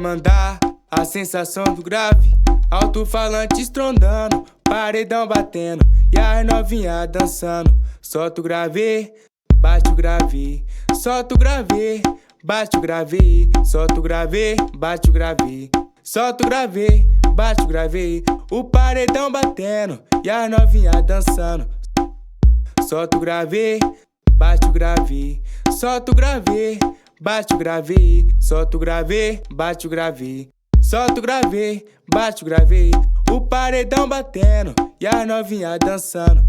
mandar a sensação do grave, alto-falante estrondando, paredão batendo e as novinha dançando. Solta o grave, bate o grave, solta o grave, bate o grave, solta o grave, bate o grave, solta o grave, bate o grave, o paredão batendo e as novinha dançando. Solta o grave, bate o grave, solta o grave, bate o grave, solta o grave, bate o grave, solta o grave, bate o grave, o paredão batendo e as novinha dançando.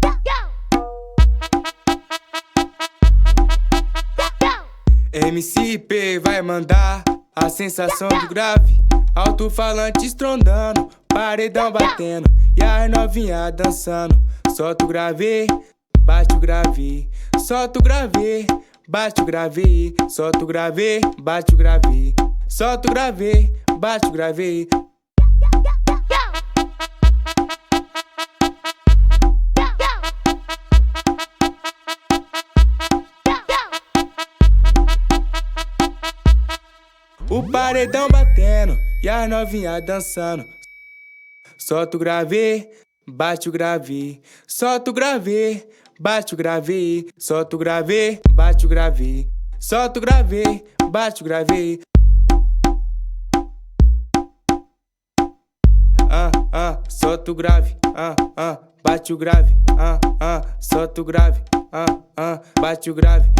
MCP vai mandar a sensação do grave, alto-falante estrondando, paredão batendo e as novinha dançando. Solta o grave, bate o grave, solta o grave, bate o grave, solta o grave, bate o grave, solta o grave, bate o grave. O paredão batendo e as novinha dançando. Solta o grave, bate o grave, solta o grave, bate o grave, solta o grave, bate o grave, solta o grave, bate o grave. Solta o grave, bate o grave, solta o grave, bate o grave.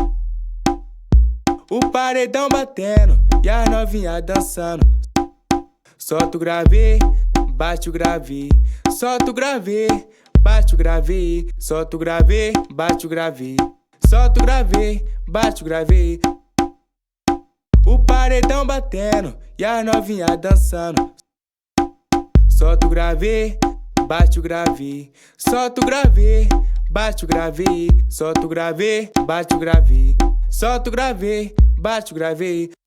O paredão batendo e as novinha dançando. Solta o grave, bate o grave, solta o grave, bate o grave, solta o grave, bate o grave, solta o grave, bate o grave. O paredão batendo e as novinha dançando. Solta o grave, bate o grave, solta o grave, bate o grave, solta o grave, bate o grave, solta o grave, bate o grave.